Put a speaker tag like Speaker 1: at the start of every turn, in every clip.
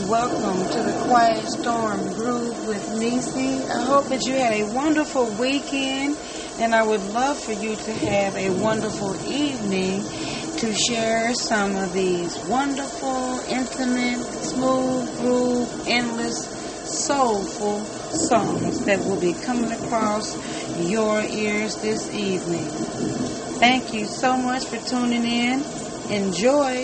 Speaker 1: welcome to the Quiet Storm Groove with Nisi. I hope that you had a wonderful weekend, and I would love for you to have a wonderful evening to share some of these wonderful, intimate, smooth groove, endless, soulful songs that will be coming across your ears this evening. Thank you so much for tuning in. Enjoy.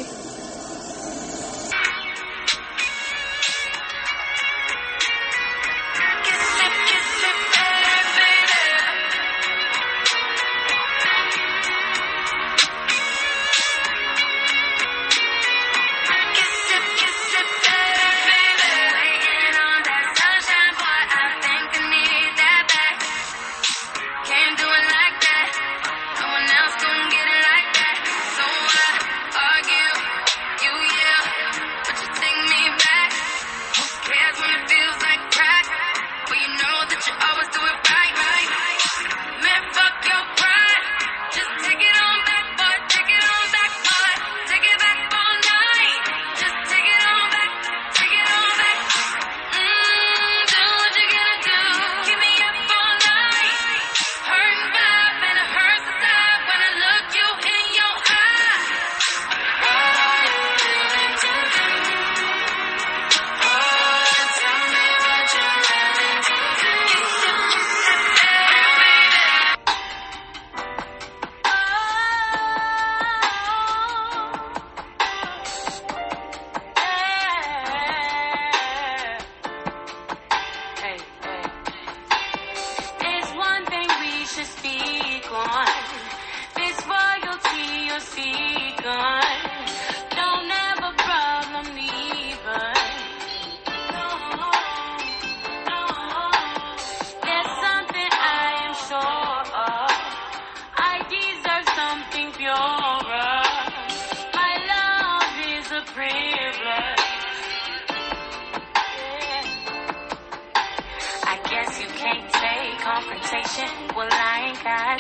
Speaker 2: Well, I ain't got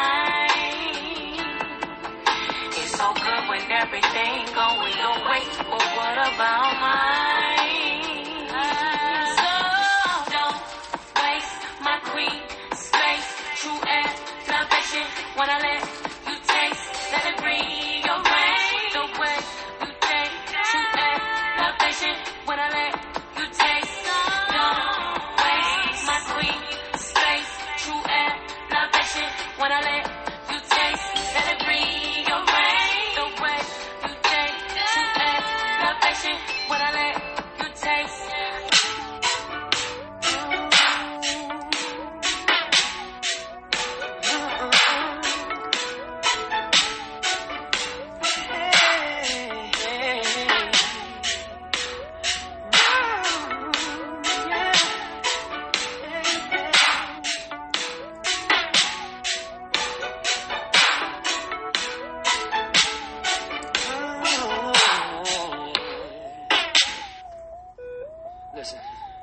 Speaker 2: time. It's so good when everything going your way, but what about mine? So don't waste my queen space. True elevation when I let you taste. Let it bring your rain. The way you take true elevation when I let you taste. Don't waste my queen space. True elevation when I let you taste. Let it bring your rain. The way you take true elevation when I let you taste.
Speaker 3: Listen.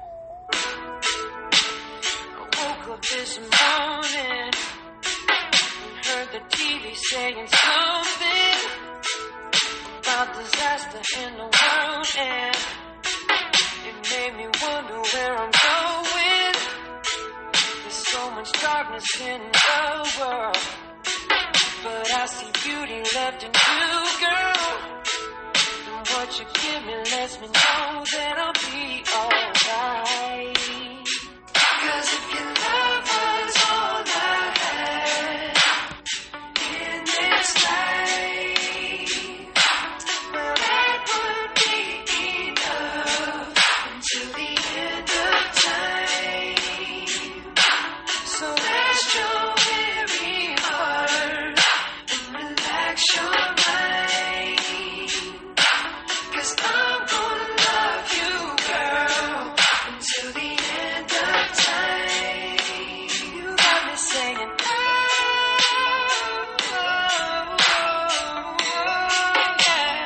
Speaker 3: I woke up this morning and heard the TV saying something about disaster in the world, and it made me wonder where I'm going. There's so much darkness in the world, but I see beauty left in you, girl. And what you give me lets me know that I'll be alright. 'Cause if your love was all I had in this life, well, that would be enough until the end of time. So rest your weary heart and relax your mind. 'Cause I'm gonna love you, girl, until the end of time. You got me saying, yeah.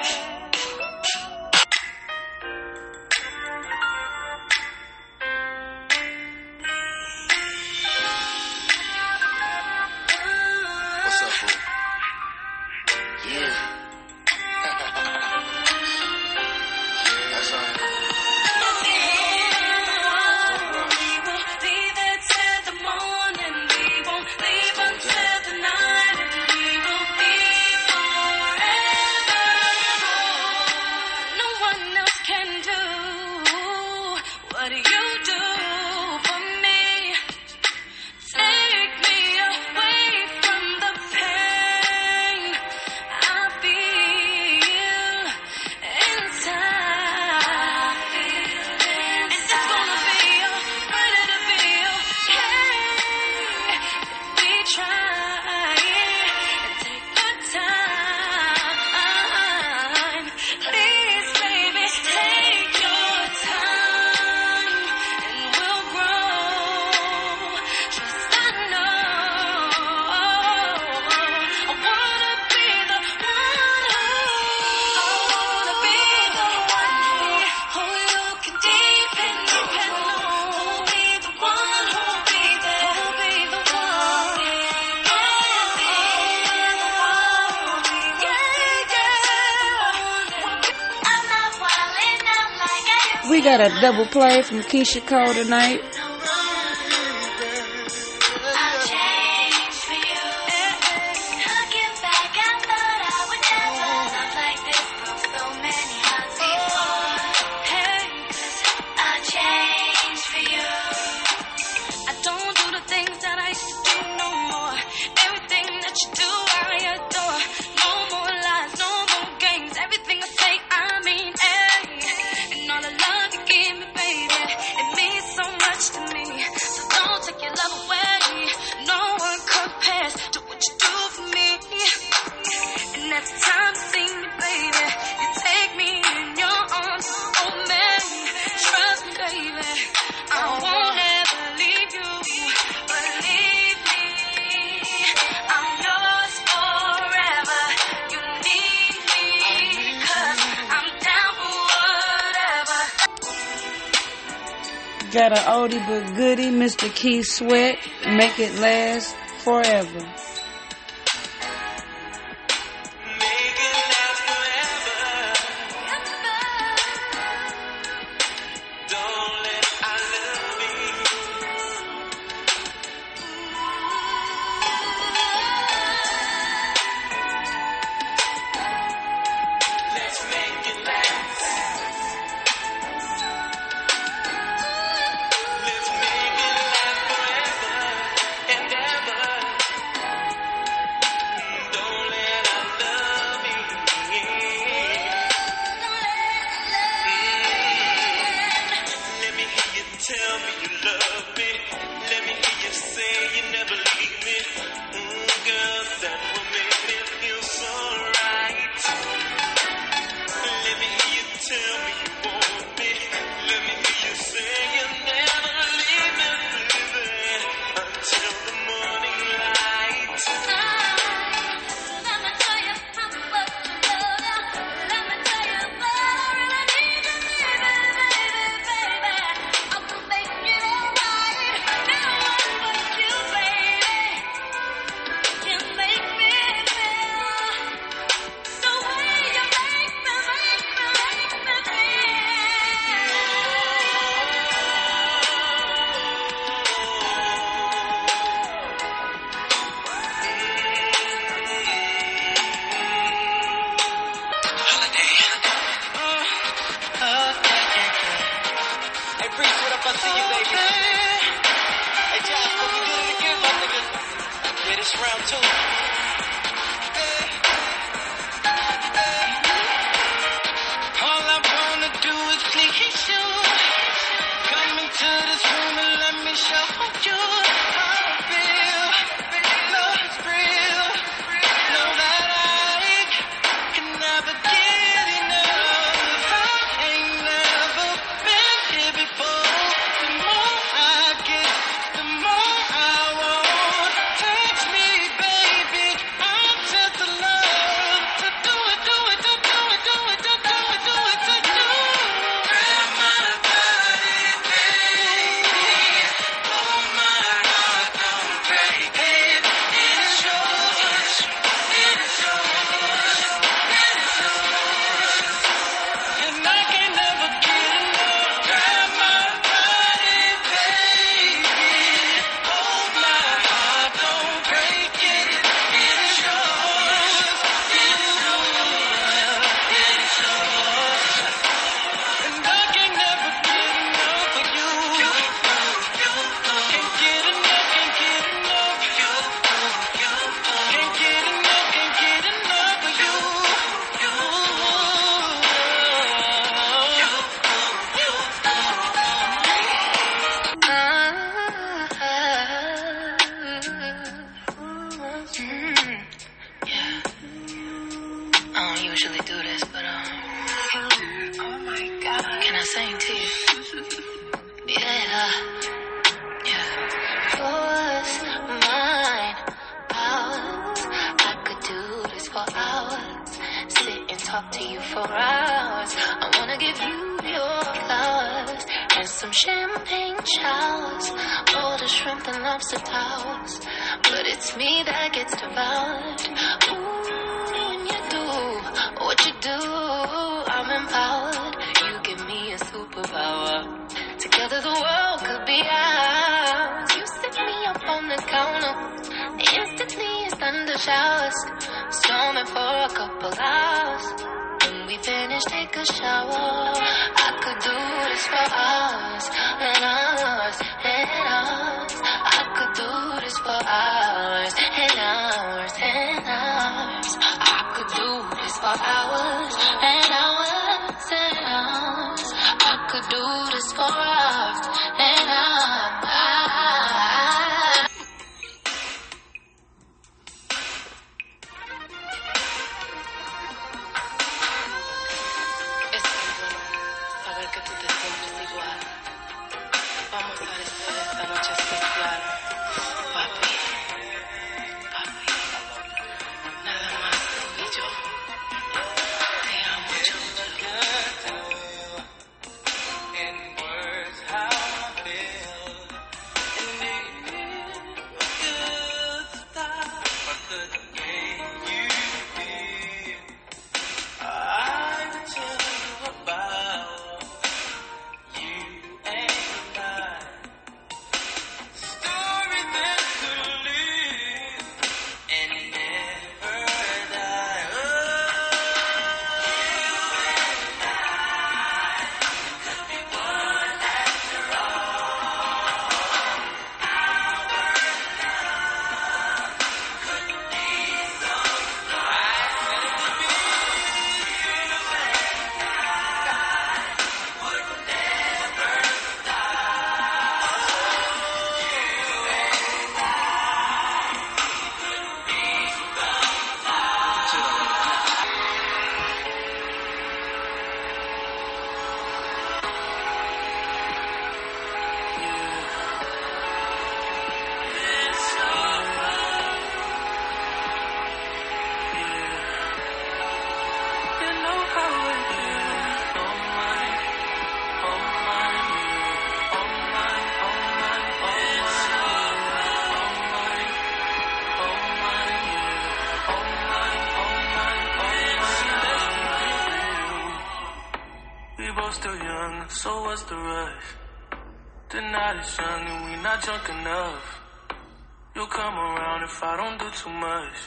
Speaker 4: What's up, boo? Yeah. That's right.
Speaker 1: We got a double play from Keisha Cole tonight. Got an oldie but goodie, Mr. Keith Sweat, Make It Last Forever.
Speaker 3: What you do, I'm empowered. You give me a superpower.
Speaker 2: showers, storming for a couple hours. When we finish, take a shower. I could do this for hours and hours and hours. I could do this for hours and hours and hours. I could do this for hours and hours and hours. I could do this for hours and hours.
Speaker 3: Still young, so what's the rush? The night is young and we not drunk enough. You'll come around if I don't do too much.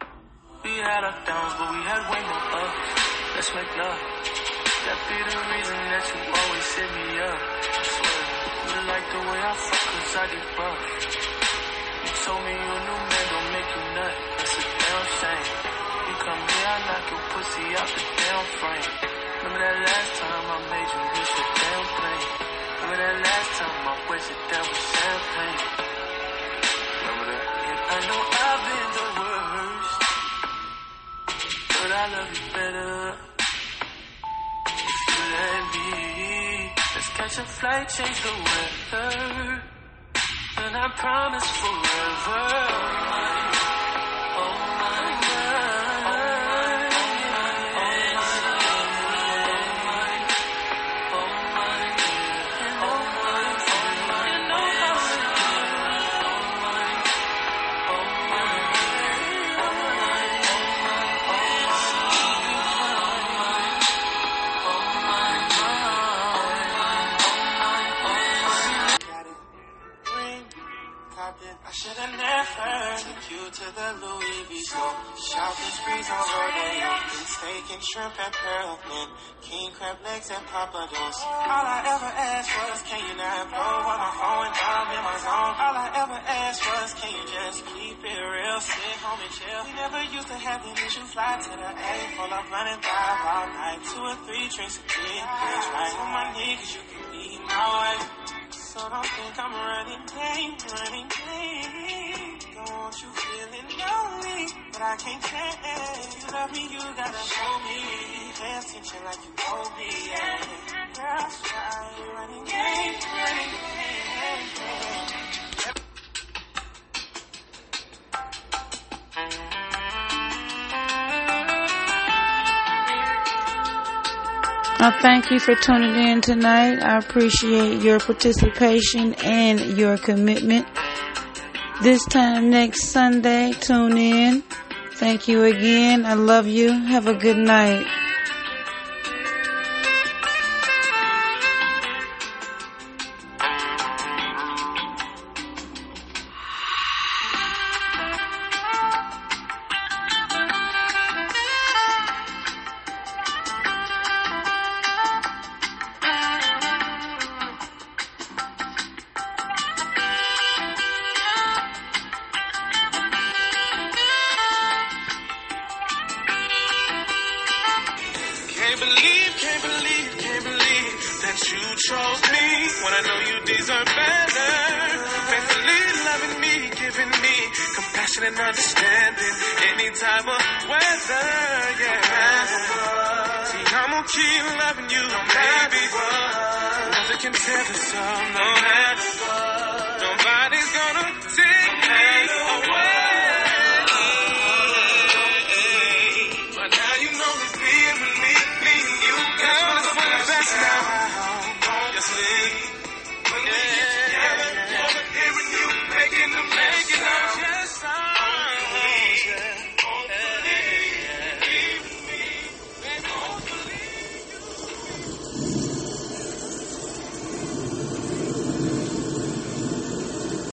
Speaker 3: We had our downs, but we had way more ups. Let's make love. That be the reason that you always hit me up. I swear, you like the way I fuck cause I get buff. You told me your new man don't make you nut. That's a damn shame. You come here, I knock your pussy out the damn frame. Remember that last time I made you miss your damn thing? Remember that last time I wasted down with champagne? Remember that? And I know I've been the worst, but I love you better if you let me. Let's catch a flight, change the weather, and I promise forever. I should've never took you to the Louis V store. Shopping sprees on Rodeo, steak and shrimp and pearl and king crab legs and papados. All I ever asked was, can you not blow on my phone and I'm in my zone? All I ever asked was, can you just keep it real, sit home and chill? We never used to have an issue, fly to the A, full of running vibe all night. 2 or 3 drinks a day, bitch, right on my knee, cause you can be my wife. So don't think I'm running game. Don't want you feeling lonely, but I can't change. You love me, you gotta show me. Pay attention like you told me, yeah. Girls try running game.
Speaker 1: I thank you for tuning in tonight. I appreciate your participation and your commitment. This time next Sunday, tune in. Thank you again. I love you. Have a good night.
Speaker 3: can't believe that you chose me when I know you deserve better. Faithfully loving me, giving me compassion and understanding any type of weather, yeah. See, I'm gonna keep loving you, baby. Nothing can tear this up, no matter